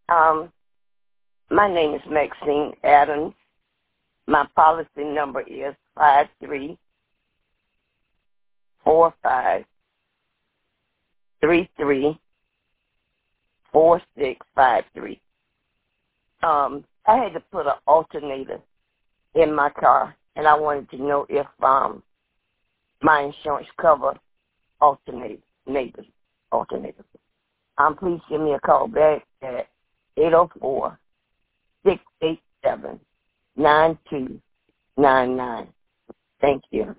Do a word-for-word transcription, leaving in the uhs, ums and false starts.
Um, my name is Maxine Adams. My policy number is five three four five three three four six five three. Um, I had to put an alternator in my car, and I wanted to know if um my insurance cover alternators, neighbors, alternators. Um, please give me a call back at eight oh four, six eight seven, nine two nine nine. Thank you.